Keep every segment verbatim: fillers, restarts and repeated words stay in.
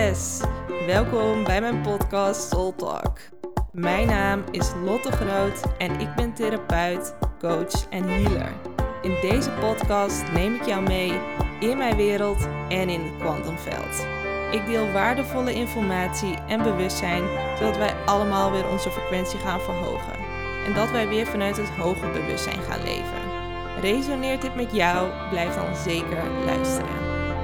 Yes, welkom bij mijn podcast Soul Talk. Mijn naam is Lotte Groot en ik ben therapeut, coach en healer. In deze podcast neem ik jou mee in mijn wereld en in het kwantumveld. Ik deel waardevolle informatie en bewustzijn, zodat wij allemaal weer onze frequentie gaan verhogen. En dat wij weer vanuit het hoger bewustzijn gaan leven. Resoneert dit met jou? Blijf dan zeker luisteren.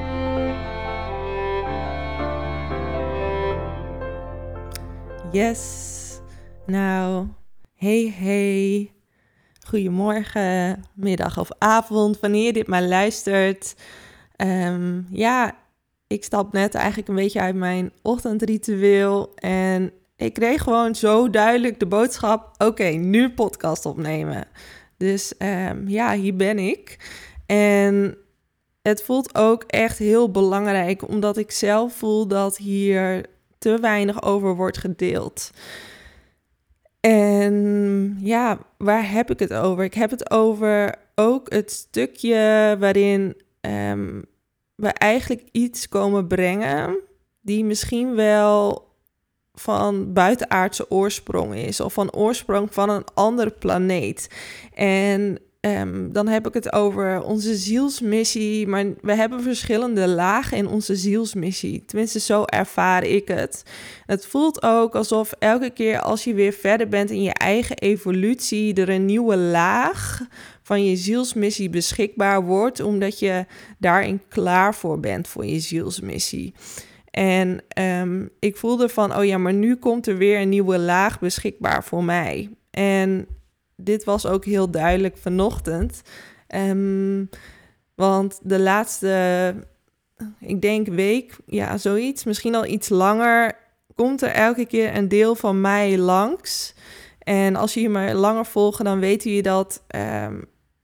Yes, nou, hey hey, goedemorgen, middag of avond, wanneer je dit maar luistert. Um, ja, ik stap net eigenlijk een beetje uit mijn ochtendritueel en ik kreeg gewoon zo duidelijk de boodschap, oké, okay, nu podcast opnemen. Dus um, ja, hier ben ik. En het voelt ook echt heel belangrijk, omdat ik zelf voel dat hier te weinig over wordt gedeeld. En ja, waar heb ik het over? Ik heb het over ook het stukje waarin um, we eigenlijk iets komen brengen die misschien wel van buitenaardse oorsprong is of van oorsprong van een andere planeet. En um, dan heb ik het over onze zielsmissie, maar we hebben verschillende lagen in onze zielsmissie. Tenminste, zo ervaar ik het. Het voelt ook alsof elke keer als je weer verder bent in je eigen evolutie, er een nieuwe laag van je zielsmissie beschikbaar wordt, omdat je daarin klaar voor bent voor je zielsmissie. En um, ik voelde van, oh ja, maar nu komt er weer een nieuwe laag beschikbaar voor mij. En dit was ook heel duidelijk vanochtend. Um, want de laatste, ik denk week, ja, zoiets, misschien al iets langer, komt er elke keer een deel van mij langs. En als je me langer volgt, dan weet je dat um,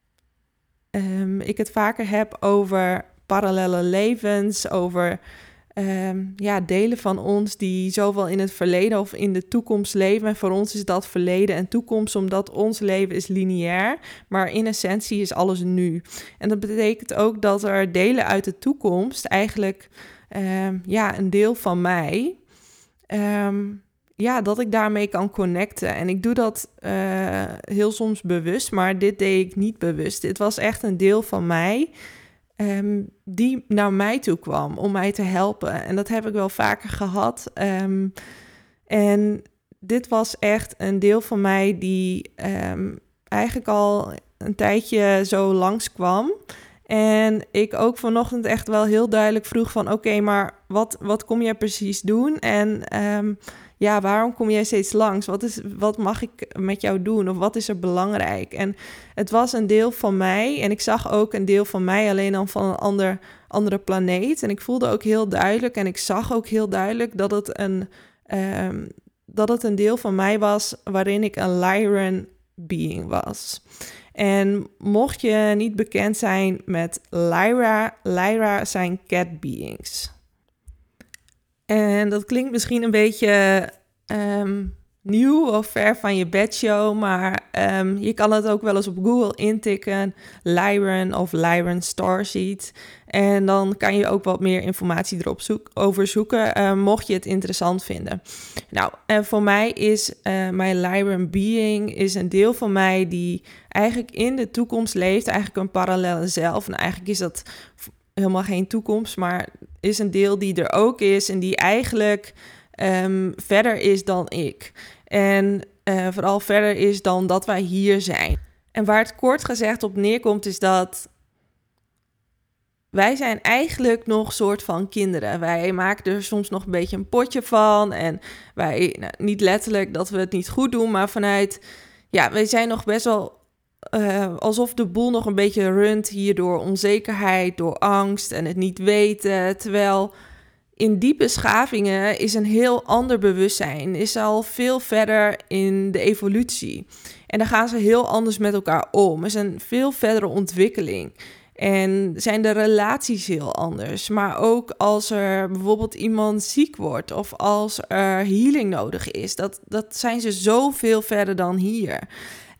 um, ik het vaker heb over parallele levens, over Um, ja, delen van ons die zowel in het verleden of in de toekomst leven. En voor ons is dat verleden en toekomst, omdat ons leven is lineair. Maar in essentie is alles nu. En dat betekent ook dat er delen uit de toekomst eigenlijk, um, ja, een deel van mij, um, ja, dat ik daarmee kan connecten. En ik doe dat uh, heel soms bewust, maar dit deed ik niet bewust. Dit was echt een deel van mij Um, die naar mij toe kwam om mij te helpen. En dat heb ik wel vaker gehad. Um, en dit was echt een deel van mij die um, eigenlijk al een tijdje zo langskwam. En ik ook vanochtend echt wel heel duidelijk vroeg van, oké, okay, maar wat, wat kom jij precies doen? En um, ja, waarom kom jij steeds langs? Wat is, wat mag ik met jou doen? Of wat is er belangrijk? En het was een deel van mij. En ik zag ook een deel van mij alleen dan van een ander, andere planeet. En ik voelde ook heel duidelijk en ik zag ook heel duidelijk dat het een, um, dat het een deel van mij was waarin ik een Lyran being was. En mocht je niet bekend zijn met Lyra, Lyra zijn cat beings. En dat klinkt misschien een beetje um, nieuw of ver van je bedshow, maar um, je kan het ook wel eens op Google intikken, Lyran of Lyran Starseed. En dan kan je ook wat meer informatie erop zoek, over zoeken, uh, mocht je het interessant vinden. Nou, en voor mij is uh, mijn Lyran being is een deel van mij die eigenlijk in de toekomst leeft, eigenlijk een parallelle zelf. En eigenlijk is dat helemaal geen toekomst, maar is een deel die er ook is en die eigenlijk um, verder is dan ik. En uh, vooral verder is dan dat wij hier zijn. En waar het kort gezegd op neerkomt is dat wij zijn eigenlijk nog soort van kinderen. Wij maken er soms nog een beetje een potje van. En wij, nou, niet letterlijk dat we het niet goed doen, maar vanuit, ja, wij zijn nog best wel Uh, alsof de boel nog een beetje runt hier door onzekerheid, door angst en het niet weten. Terwijl in die beschavingen is een heel ander bewustzijn, is al veel verder in de evolutie. En dan gaan ze heel anders met elkaar om. Er is een veel verdere ontwikkeling. En zijn de relaties heel anders. Maar ook als er bijvoorbeeld iemand ziek wordt of als er healing nodig is. Dat, dat zijn ze zoveel verder dan hier.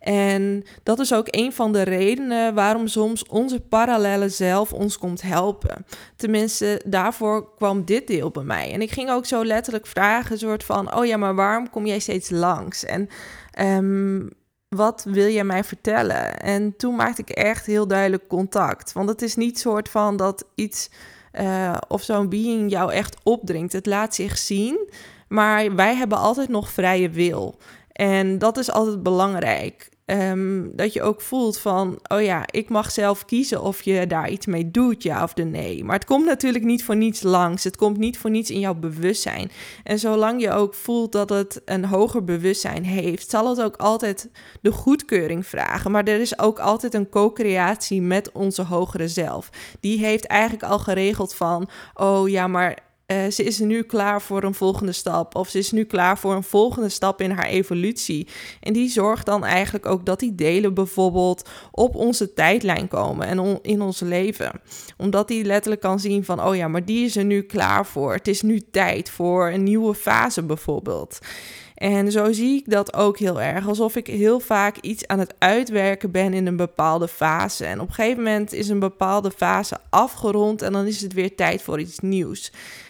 En dat is ook een van de redenen waarom soms onze parallelle zelf ons komt helpen. Tenminste, daarvoor kwam dit deel bij mij. En ik ging ook zo letterlijk vragen, soort van, oh ja, maar waarom kom jij steeds langs? En um, wat wil jij mij vertellen? En toen maakte ik echt heel duidelijk contact. Want het is niet soort van dat iets uh, of zo'n being jou echt opdringt. Het laat zich zien, maar wij hebben altijd nog vrije wil. En dat is altijd belangrijk. Um, dat je ook voelt van, oh ja, ik mag zelf kiezen of je daar iets mee doet, ja of de nee. Maar het komt natuurlijk niet voor niets langs. Het komt niet voor niets in jouw bewustzijn. En zolang je ook voelt dat het een hoger bewustzijn heeft, zal het ook altijd de goedkeuring vragen. Maar er is ook altijd een co-creatie met onze hogere zelf. Die heeft eigenlijk al geregeld van, oh ja, maar Uh, ze is nu klaar voor een volgende stap. Of ze is nu klaar voor een volgende stap in haar evolutie. En die zorgt dan eigenlijk ook dat die delen bijvoorbeeld op onze tijdlijn komen en on- in ons leven. Omdat die letterlijk kan zien van, oh ja, maar die is er nu klaar voor. Het is nu tijd voor een nieuwe fase bijvoorbeeld. En zo zie ik dat ook heel erg. Alsof ik heel vaak iets aan het uitwerken ben in een bepaalde fase. En op een gegeven moment is een bepaalde fase afgerond en dan is het weer tijd voor iets nieuws.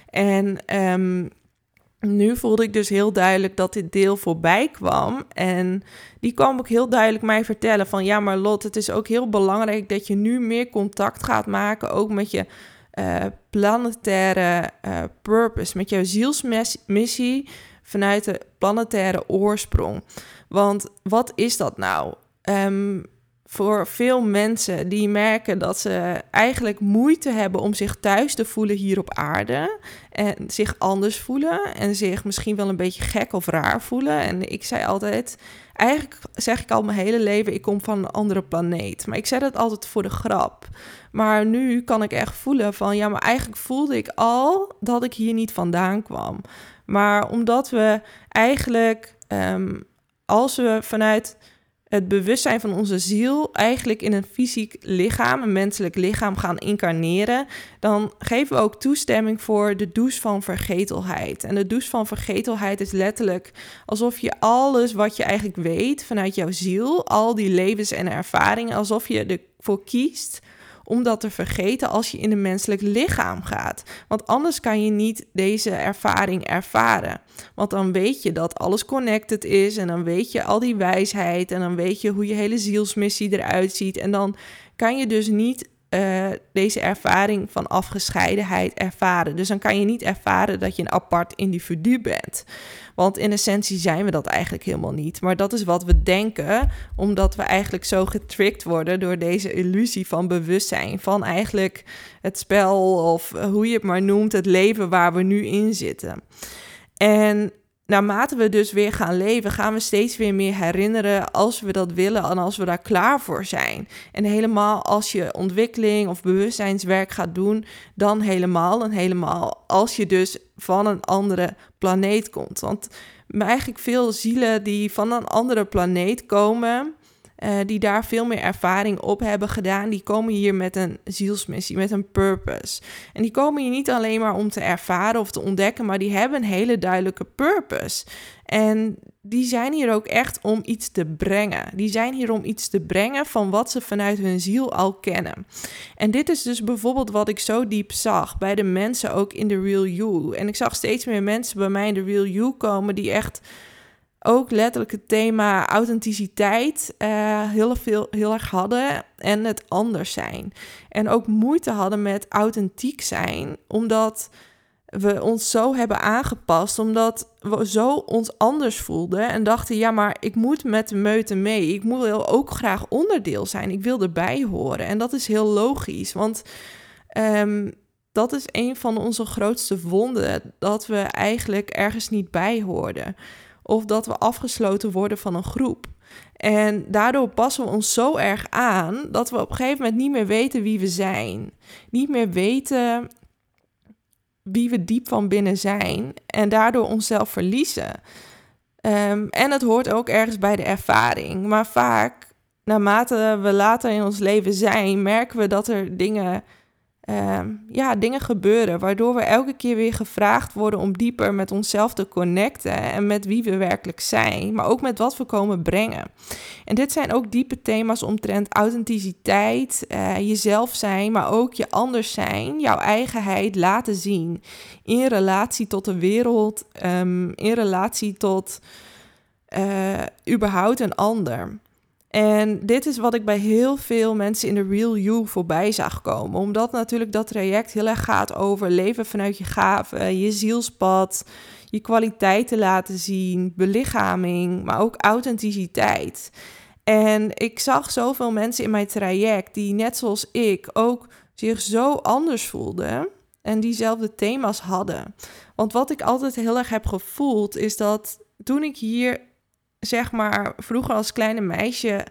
En um, nu voelde ik dus heel duidelijk dat dit deel voorbij kwam. En die kwam ook heel duidelijk mij vertellen van, ja, maar Lot, het is ook heel belangrijk dat je nu meer contact gaat maken, ook met je uh, planetaire uh, purpose, met jouw zielsmissie vanuit de planetaire oorsprong. Want wat is dat nou? Um, Voor veel mensen die merken dat ze eigenlijk moeite hebben om zich thuis te voelen hier op aarde en zich anders voelen en zich misschien wel een beetje gek of raar voelen. En ik zei altijd, eigenlijk zeg ik al mijn hele leven, ik kom van een andere planeet. Maar ik zei dat altijd voor de grap. Maar nu kan ik echt voelen van, ja, maar eigenlijk voelde ik al dat ik hier niet vandaan kwam. Maar omdat we eigenlijk, um, als we vanuit het bewustzijn van onze ziel eigenlijk in een fysiek lichaam, een menselijk lichaam gaan incarneren, dan geven we ook toestemming voor de douche van vergetelheid. En de douche van vergetelheid is letterlijk alsof je alles wat je eigenlijk weet vanuit jouw ziel, al die levens en ervaringen, alsof je ervoor kiest om dat te vergeten als je in een menselijk lichaam gaat. Want anders kan je niet deze ervaring ervaren. Want dan weet je dat alles connected is en dan weet je al die wijsheid en dan weet je hoe je hele zielsmissie eruit ziet. En dan kan je dus niet uh, deze ervaring van afgescheidenheid ervaren. Dus dan kan je niet ervaren dat je een apart individu bent. Want in essentie zijn we dat eigenlijk helemaal niet. Maar dat is wat we denken, omdat we eigenlijk zo getriggerd worden door deze illusie van bewustzijn. Van eigenlijk het spel of hoe je het maar noemt, het leven waar we nu in zitten. En naarmate we dus weer gaan leven, gaan we steeds weer meer herinneren als we dat willen en als we daar klaar voor zijn. En helemaal als je ontwikkeling of bewustzijnswerk gaat doen, dan helemaal en helemaal als je dus van een andere planeet komt. Want eigenlijk veel zielen die van een andere planeet komen, Uh, die daar veel meer ervaring op hebben gedaan, die komen hier met een zielsmissie, met een purpose. En die komen hier niet alleen maar om te ervaren of te ontdekken, maar die hebben een hele duidelijke purpose. En die zijn hier ook echt om iets te brengen. Die zijn hier om iets te brengen van wat ze vanuit hun ziel al kennen. En dit is dus bijvoorbeeld wat ik zo diep zag bij de mensen ook in de Real You. En ik zag steeds meer mensen bij mij in de Real You komen die echt ook letterlijk het thema authenticiteit uh, heel, veel, heel erg hadden en het anders zijn. En ook moeite hadden met authentiek zijn, omdat we ons zo hebben aangepast, omdat we zo ons anders voelden en dachten, ja, maar ik moet met de meute mee. Ik wil ook graag onderdeel zijn. Ik wil erbij horen. En dat is heel logisch, want um, dat is een van onze grootste wonden, dat we eigenlijk ergens niet bij hoorden. Of dat we afgesloten worden van een groep. En daardoor passen we ons zo erg aan dat we op een gegeven moment niet meer weten wie we zijn. Niet meer weten wie we diep van binnen zijn. En daardoor onszelf verliezen. Um, en het hoort ook ergens bij de ervaring. Maar vaak, naarmate we later in ons leven zijn, merken we dat er dingen uh, ja, dingen gebeuren, waardoor we elke keer weer gevraagd worden om dieper met onszelf te connecten en met wie we werkelijk zijn, maar ook met wat we komen brengen. En dit zijn ook diepe thema's omtrent authenticiteit, uh, jezelf zijn, maar ook je anders zijn, jouw eigenheid laten zien in relatie tot de wereld, um, in relatie tot uh, überhaupt een ander. En dit is wat ik bij heel veel mensen in de Real You voorbij zag komen. Omdat natuurlijk dat traject heel erg gaat over leven vanuit je gaven, je zielspad, je kwaliteiten laten zien, belichaming, maar ook authenticiteit. En ik zag zoveel mensen in mijn traject die net zoals ik ook zich zo anders voelden en diezelfde thema's hadden. Want wat ik altijd heel erg heb gevoeld is dat toen ik hier, zeg maar, vroeger als kleine meisje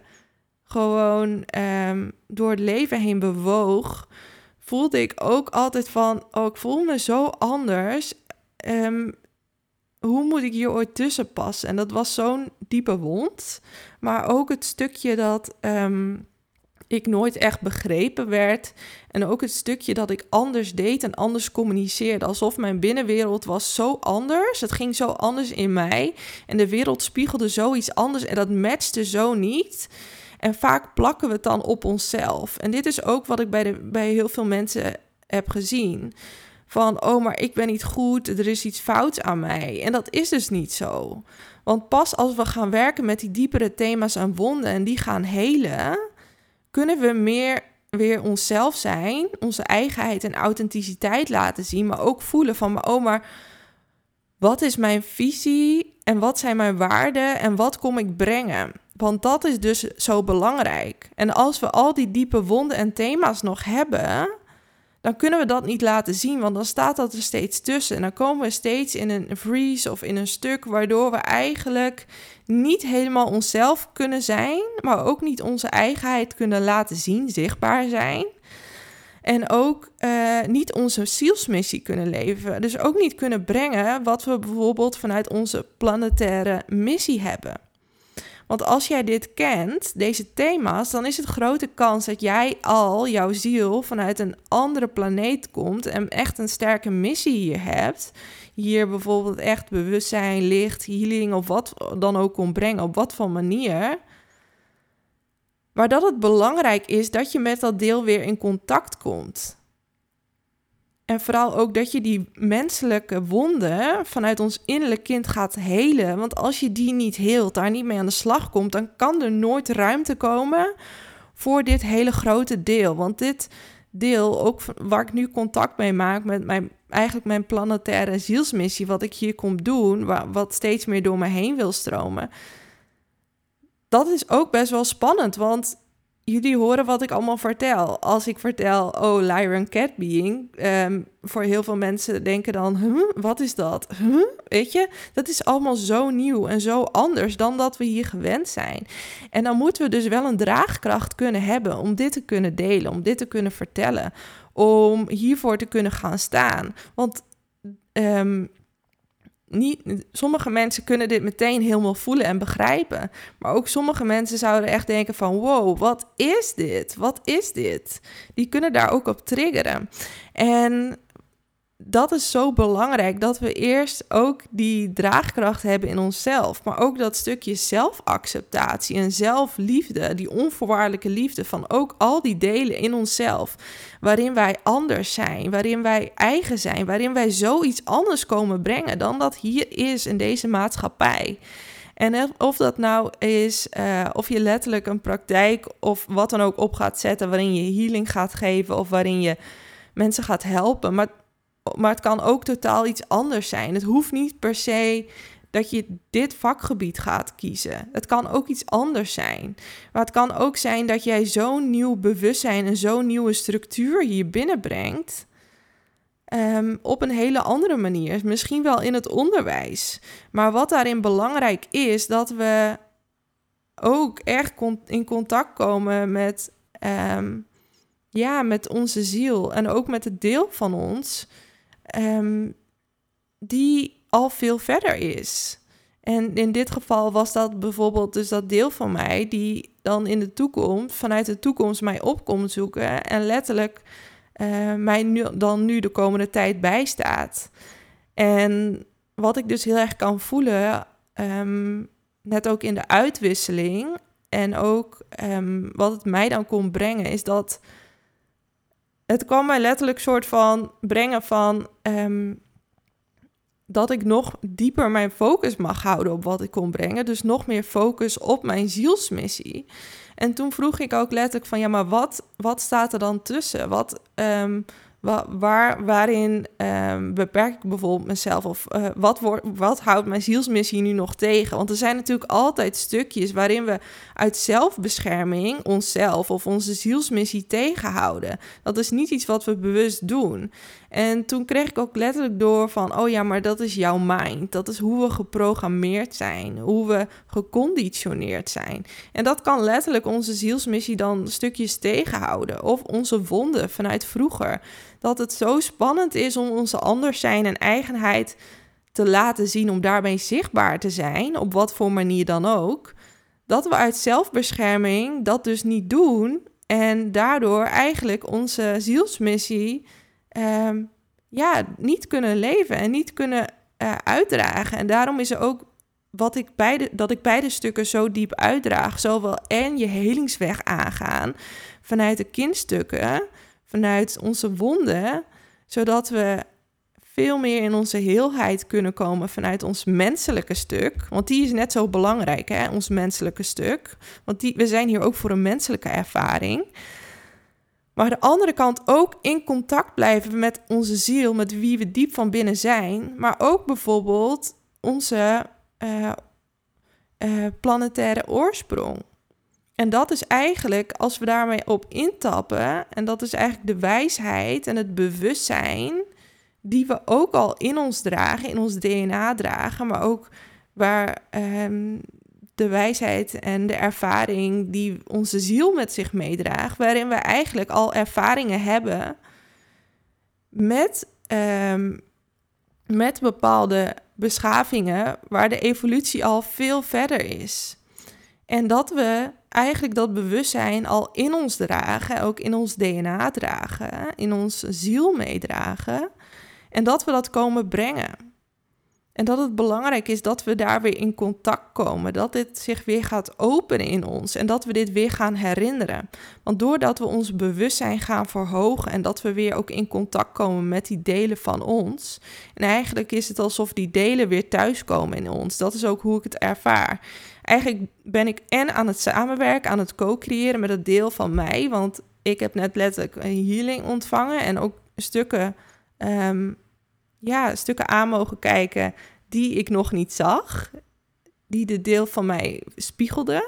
gewoon um, door het leven heen bewoog, voelde ik ook altijd van, oh, ik voel me zo anders. Um, hoe moet ik hier ooit tussen passen? En dat was zo'n diepe wond. Maar ook het stukje dat um, ik nooit echt begrepen werd. En ook het stukje dat ik anders deed en anders communiceerde. Alsof mijn binnenwereld was zo anders. Het ging zo anders in mij. En de wereld spiegelde zoiets anders. En dat matchte zo niet. En vaak plakken we het dan op onszelf. En dit is ook wat ik bij, de, bij heel veel mensen heb gezien. Van, oh, maar ik ben niet goed, er is iets fouts aan mij. En dat is dus niet zo. Want pas als we gaan werken met die diepere thema's en wonden en die gaan helen, kunnen we meer weer onszelf zijn, onze eigenheid en authenticiteit laten zien, maar ook voelen van, oh, maar wat is mijn visie en wat zijn mijn waarden en wat kom ik brengen? Want dat is dus zo belangrijk. En als we al die diepe wonden en thema's nog hebben, dan kunnen we dat niet laten zien, want dan staat dat er steeds tussen. En dan komen we steeds in een freeze of in een stuk, waardoor we eigenlijk niet helemaal onszelf kunnen zijn, maar ook niet onze eigenheid kunnen laten zien, zichtbaar zijn. En ook uh, niet onze zielsmissie kunnen leven. Dus ook niet kunnen brengen wat we bijvoorbeeld vanuit onze planetaire missie hebben. Want als jij dit kent, deze thema's, dan is het grote kans dat jij al, jouw ziel, vanuit een andere planeet komt en echt een sterke missie hier hebt. Hier bijvoorbeeld echt bewustzijn, licht, healing of wat dan ook kon brengen, op wat voor manier. Maar dat het belangrijk is dat je met dat deel weer in contact komt. En vooral ook dat je die menselijke wonden vanuit ons innerlijk kind gaat helen. Want als je die niet heelt, daar niet mee aan de slag komt, dan kan er nooit ruimte komen voor dit hele grote deel. Want dit deel, ook waar ik nu contact mee maak met mijn, eigenlijk mijn planetaire zielsmissie, wat ik hier kom doen, wat steeds meer door me heen wil stromen, dat is ook best wel spannend, want jullie horen wat ik allemaal vertel. Als ik vertel, oh, Lyran Cat Being, um, voor heel veel mensen denken dan, huh, wat is dat? Huh? Weet je, dat is allemaal zo nieuw en zo anders dan dat we hier gewend zijn. En dan moeten we dus wel een draagkracht kunnen hebben om dit te kunnen delen, om dit te kunnen vertellen, om hiervoor te kunnen gaan staan. Want um, Niet, sommige mensen kunnen dit meteen helemaal voelen en begrijpen. Maar ook sommige mensen zouden echt denken van, wow, wat is dit? Wat is dit? Die kunnen daar ook op triggeren. En dat is zo belangrijk, dat we eerst ook die draagkracht hebben in onszelf. Maar ook dat stukje zelfacceptatie en zelfliefde, die onvoorwaardelijke liefde van ook al die delen in onszelf, waarin wij anders zijn, waarin wij eigen zijn, waarin wij zoiets anders komen brengen dan dat hier is in deze maatschappij. En of dat nou is, uh, of je letterlijk een praktijk of wat dan ook op gaat zetten, waarin je healing gaat geven of waarin je mensen gaat helpen, maar Maar het kan ook totaal iets anders zijn. Het hoeft niet per se dat je dit vakgebied gaat kiezen. Het kan ook iets anders zijn. Maar het kan ook zijn dat jij zo'n nieuw bewustzijn en zo'n nieuwe structuur hier binnenbrengt. Um, op een hele andere manier. Misschien wel in het onderwijs. Maar wat daarin belangrijk is, dat we ook echt in contact komen met, um, ja, met onze ziel. En ook met het deel van ons Um, die al veel verder is. En in dit geval was dat bijvoorbeeld dus dat deel van mij die dan in de toekomst, vanuit de toekomst mij op komt zoeken en letterlijk uh, mij nu, dan nu de komende tijd bijstaat. En wat ik dus heel erg kan voelen, um, net ook in de uitwisseling en ook um, wat het mij dan kon brengen, is dat het kwam mij letterlijk soort van brengen van um, dat ik nog dieper mijn focus mag houden op wat ik kon brengen. Dus nog meer focus op mijn zielsmissie. En toen vroeg ik ook letterlijk van, ja, maar wat, wat staat er dan tussen? Wat, um, wa, waar, waarin um, beperk ik bijvoorbeeld mezelf? Of uh, wat, wordt, wat houdt mijn zielsmissie nu nog tegen? Want er zijn natuurlijk altijd stukjes waarin we uit zelfbescherming onszelf of onze zielsmissie tegenhouden. Dat is niet iets wat we bewust doen. En toen kreeg ik ook letterlijk door van, oh ja, maar dat is jouw mind. Dat is hoe we geprogrammeerd zijn, hoe we geconditioneerd zijn. En dat kan letterlijk onze zielsmissie dan stukjes tegenhouden. Of onze wonden vanuit vroeger. Dat het zo spannend is om onze anders zijn en eigenheid te laten zien, om daarbij zichtbaar te zijn, op wat voor manier dan ook, dat we uit zelfbescherming dat dus niet doen en daardoor eigenlijk onze zielsmissie Um, ja, niet kunnen leven en niet kunnen uh, uitdragen. En daarom is er ook wat ik beide, dat ik beide stukken zo diep uitdraag. Zowel en je helingsweg aangaan vanuit de kindstukken, vanuit onze wonden, zodat we veel meer in onze heelheid kunnen komen vanuit ons menselijke stuk. Want die is net zo belangrijk, hè, ons menselijke stuk. Want die, we zijn hier ook voor een menselijke ervaring. Maar de andere kant ook in contact blijven met onze ziel, met wie we diep van binnen zijn. Maar ook bijvoorbeeld onze uh, uh, planetaire oorsprong. En dat is eigenlijk, als we daarmee op intappen, en dat is eigenlijk de wijsheid en het bewustzijn die we ook al in ons dragen, in ons D N A dragen, maar ook waar um, de wijsheid en de ervaring die onze ziel met zich meedraagt, waarin we eigenlijk al ervaringen hebben met, um, met bepaalde beschavingen waar de evolutie al veel verder is. En dat we eigenlijk dat bewustzijn al in ons dragen, ook in ons D N A dragen, in ons ziel meedragen. En dat we dat komen brengen. En dat het belangrijk is dat we daar weer in contact komen. Dat dit zich weer gaat openen in ons. En dat we dit weer gaan herinneren. Want doordat we ons bewustzijn gaan verhogen en dat we weer ook in contact komen met die delen van ons. En eigenlijk is het alsof die delen weer thuiskomen in ons. Dat is ook hoe ik het ervaar. Eigenlijk ben ik en aan het samenwerken, aan het co-creëren met het deel van mij. Want ik heb net letterlijk een healing ontvangen en ook stukken... Um, ja, stukken aan mogen kijken die ik nog niet zag, die de deel van mij spiegelde.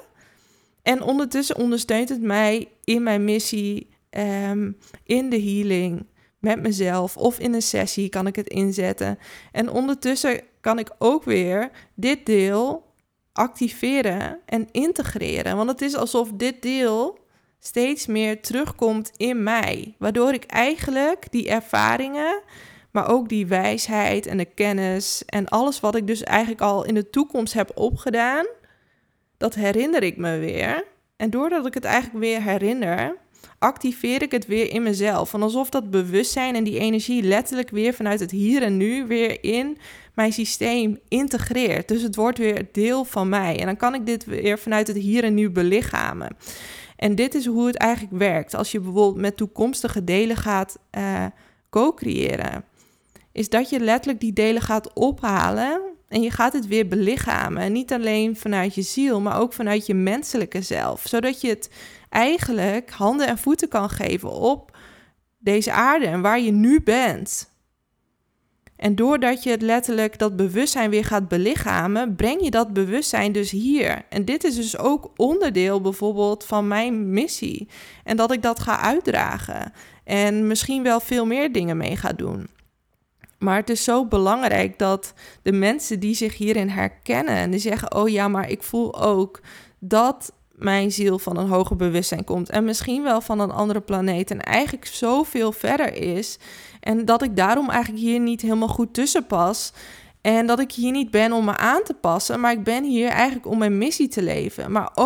En ondertussen ondersteunt het mij in mijn missie, um, in de healing, met mezelf of in een sessie kan ik het inzetten. En ondertussen kan ik ook weer dit deel activeren en integreren. Want het is alsof dit deel steeds meer terugkomt in mij, waardoor ik eigenlijk die ervaringen, maar ook die wijsheid en de kennis en alles wat ik dus eigenlijk al in de toekomst heb opgedaan, dat herinner ik me weer. En doordat ik het eigenlijk weer herinner, activeer ik het weer in mezelf. En alsof dat bewustzijn en die energie letterlijk weer vanuit het hier en nu weer in mijn systeem integreert. Dus het wordt weer deel van mij. En dan kan ik dit weer vanuit het hier en nu belichamen. En dit is hoe het eigenlijk werkt. Als je bijvoorbeeld met toekomstige delen gaat uh, co-creëren, is dat je letterlijk die delen gaat ophalen en je gaat het weer belichamen. En niet alleen vanuit je ziel, maar ook vanuit je menselijke zelf. Zodat je het eigenlijk handen en voeten kan geven op deze aarde en waar je nu bent. En doordat je het letterlijk dat bewustzijn weer gaat belichamen, breng je dat bewustzijn dus hier. En dit is dus ook onderdeel bijvoorbeeld van mijn missie. En dat ik dat ga uitdragen. En misschien wel veel meer dingen mee ga doen. Maar het is zo belangrijk dat de mensen die zich hierin herkennen en die zeggen, oh ja, maar ik voel ook dat mijn ziel van een hoger bewustzijn komt en misschien wel van een andere planeet en eigenlijk zoveel verder is en dat ik daarom eigenlijk hier niet helemaal goed tussen pas en dat ik hier niet ben om me aan te passen, maar ik ben hier eigenlijk om mijn missie te leven. Maar ook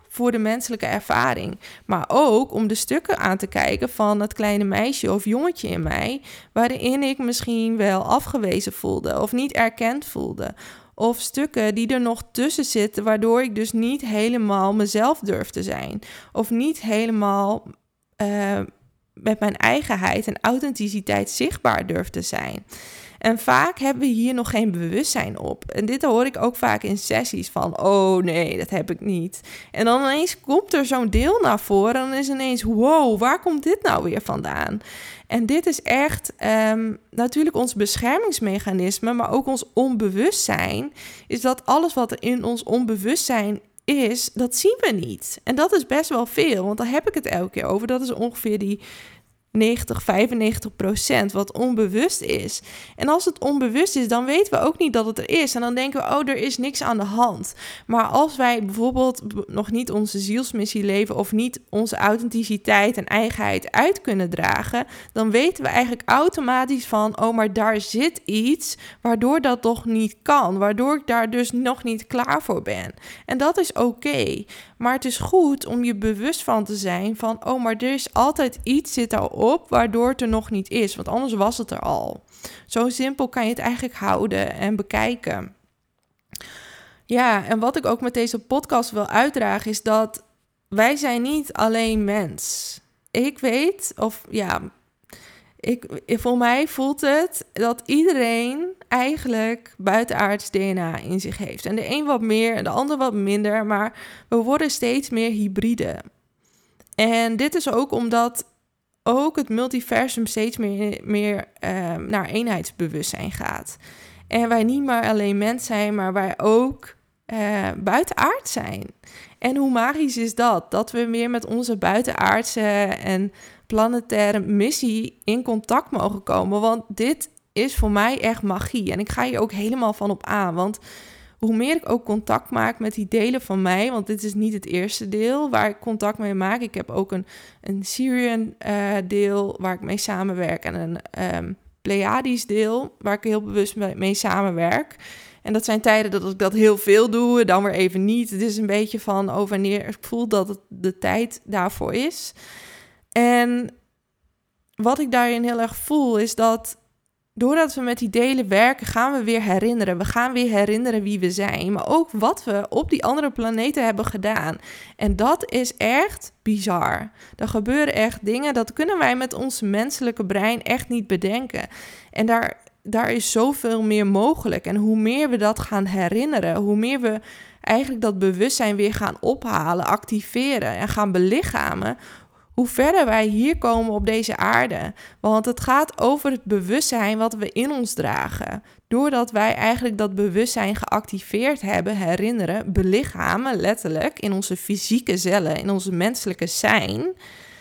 voor de menselijke ervaring. Maar ook om de stukken aan te kijken van het kleine meisje of jongetje in mij, waarin ik misschien wel afgewezen voelde of niet erkend voelde. Of stukken die er nog tussen zitten, waardoor ik dus niet helemaal mezelf durf te zijn. Of niet helemaal uh, met mijn eigenheid en authenticiteit zichtbaar durf te zijn. En vaak hebben we hier nog geen bewustzijn op. En dit hoor ik ook vaak in sessies van, oh nee, dat heb ik niet. En dan ineens komt er zo'n deel naar voren en dan is ineens, wow, waar komt dit nou weer vandaan? En dit is echt um, natuurlijk ons beschermingsmechanisme, maar ook ons onbewustzijn, is dat alles wat er in ons onbewustzijn is, dat zien we niet. En dat is best wel veel, want daar heb ik het elke keer over. Dat is ongeveer die negentig, vijfennegentig procent wat onbewust is. En als het onbewust is, dan weten we ook niet dat het er is. En dan denken we, oh, er is niks aan de hand. Maar als wij bijvoorbeeld nog niet onze zielsmissie leven of niet onze authenticiteit en eigenheid uit kunnen dragen, dan weten we eigenlijk automatisch van, oh, maar daar zit iets waardoor dat toch niet kan. Waardoor ik daar dus nog niet klaar voor ben. En dat is oké. Okay. Maar het is goed om je bewust van te zijn van, oh, maar er is altijd iets zit al op waardoor het er nog niet is, want anders was het er al. Zo simpel kan je het eigenlijk houden en bekijken. Ja, en wat ik ook met deze podcast wil uitdragen is dat wij zijn niet alleen mens. Ik weet, of ja, ik, voor mij voelt het dat iedereen eigenlijk buitenaards D N A in zich heeft. En de een wat meer en de ander wat minder, maar we worden steeds meer hybride. En dit is ook omdat ook het multiversum steeds meer, meer uh, naar eenheidsbewustzijn gaat. En wij niet maar alleen mens zijn, maar wij ook uh, buitenaard zijn. En hoe magisch is dat? Dat we meer met onze buitenaardse en planetaire missie in contact mogen komen. Want dit is voor mij echt magie. En ik ga hier ook helemaal van op aan. Want hoe meer ik ook contact maak met die delen van mij, want dit is niet het eerste deel waar ik contact mee maak. Ik heb ook een, een Sirian uh, deel waar ik mee samenwerk en een um, Pleiadisch deel waar ik heel bewust mee, mee samenwerk. En dat zijn tijden dat ik dat heel veel doe, dan weer even niet. Het is een beetje van oh, wanneer ik voel dat het de tijd daarvoor is. En wat ik daarin heel erg voel is dat doordat we met die delen werken, gaan we weer herinneren. We gaan weer herinneren wie we zijn, maar ook wat we op die andere planeten hebben gedaan. En dat is echt bizar. Er gebeuren echt dingen, dat kunnen wij met ons menselijke brein echt niet bedenken. En daar, daar is zoveel meer mogelijk. En hoe meer we dat gaan herinneren, hoe meer we eigenlijk dat bewustzijn weer gaan ophalen, activeren en gaan belichamen, hoe verder wij hier komen op deze aarde. Want het gaat over het bewustzijn wat we in ons dragen. Doordat wij eigenlijk dat bewustzijn geactiveerd hebben, herinneren, belichamen, letterlijk, in onze fysieke cellen, in onze menselijke zijn.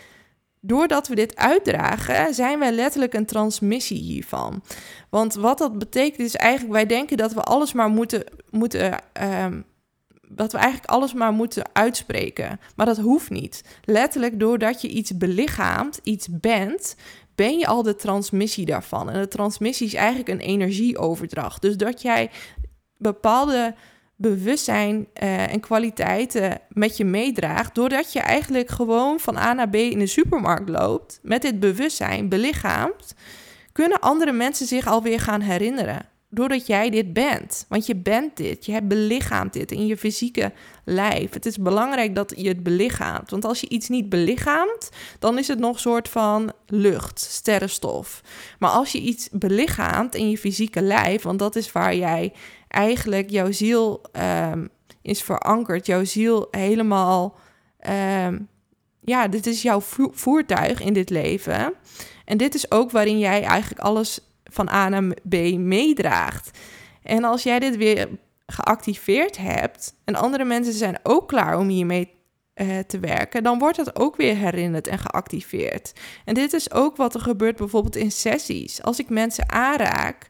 Doordat we dit uitdragen, zijn wij letterlijk een transmissie hiervan. Want wat dat betekent is eigenlijk, wij denken dat we alles maar moeten... moeten um, dat we eigenlijk alles maar moeten uitspreken. Maar dat hoeft niet. Letterlijk, doordat je iets belichaamt, iets bent, ben je al de transmissie daarvan. En de transmissie is eigenlijk een energieoverdracht. Dus dat jij bepaalde bewustzijn uh, en kwaliteiten met je meedraagt, doordat je eigenlijk gewoon van A naar B in de supermarkt loopt, met dit bewustzijn belichaamt, kunnen andere mensen zich alweer gaan herinneren. Doordat jij dit bent. Want je bent dit. Je hebt belichaamd dit in je fysieke lijf. Het is belangrijk dat je het belichaamt. Want als je iets niet belichaamt, dan is het nog een soort van lucht, sterrenstof. Maar als je iets belichaamt in je fysieke lijf, want dat is waar jij eigenlijk jouw ziel um, is verankerd. Jouw ziel helemaal, um, ja, dit is jouw vo- voertuig in dit leven. En dit is ook waarin jij eigenlijk alles van A naar B meedraagt. En als jij dit weer geactiveerd hebt en andere mensen zijn ook klaar om hiermee uh, te werken, dan wordt dat ook weer herinnerd en geactiveerd. En dit is ook wat er gebeurt bijvoorbeeld in sessies. Als ik mensen aanraak,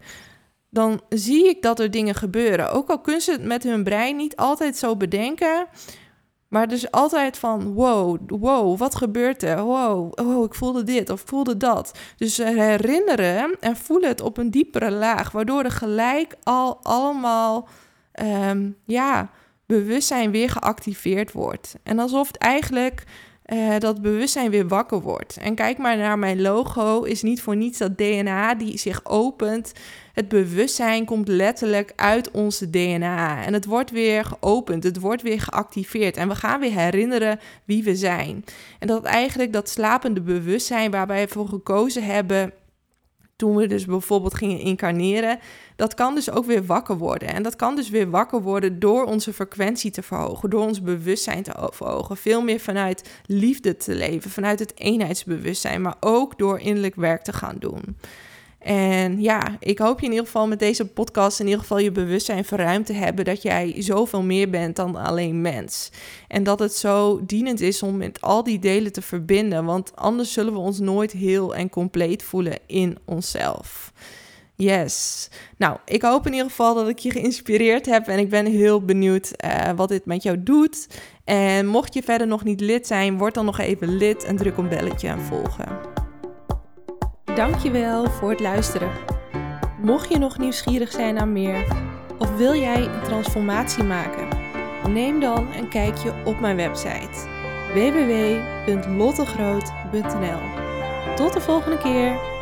dan zie ik dat er dingen gebeuren. Ook al kunnen ze het met hun brein niet altijd zo bedenken, maar dus altijd van, wow, wow, wat gebeurt er? Wow, oh, ik voelde dit of voelde dat. Dus herinneren en voelen het op een diepere laag, waardoor er gelijk al allemaal, um, ja, bewustzijn weer geactiveerd wordt. En alsof het eigenlijk uh, dat bewustzijn weer wakker wordt. En kijk maar naar mijn logo, is niet voor niets dat D N A die zich opent. Het bewustzijn komt letterlijk uit onze D N A. En het wordt weer geopend, het wordt weer geactiveerd. En we gaan weer herinneren wie we zijn. En dat eigenlijk dat slapende bewustzijn waar wij voor gekozen hebben toen we dus bijvoorbeeld gingen incarneren, dat kan dus ook weer wakker worden. En dat kan dus weer wakker worden door onze frequentie te verhogen, door ons bewustzijn te verhogen. Veel meer vanuit liefde te leven, vanuit het eenheidsbewustzijn, maar ook door innerlijk werk te gaan doen. En ja, ik hoop je in ieder geval met deze podcast in ieder geval je bewustzijn verruimd te hebben dat jij zoveel meer bent dan alleen mens. En dat het zo dienend is om met al die delen te verbinden, want anders zullen we ons nooit heel en compleet voelen in onszelf. Yes. Nou, ik hoop in ieder geval dat ik je geïnspireerd heb en ik ben heel benieuwd uh, wat dit met jou doet. En mocht je verder nog niet lid zijn, word dan nog even lid en druk op belletje en volgen. Dankjewel voor het luisteren. Mocht je nog nieuwsgierig zijn naar meer of wil jij een transformatie maken, neem dan een kijkje op mijn website w w w punt lottegroot punt n l. Tot de volgende keer!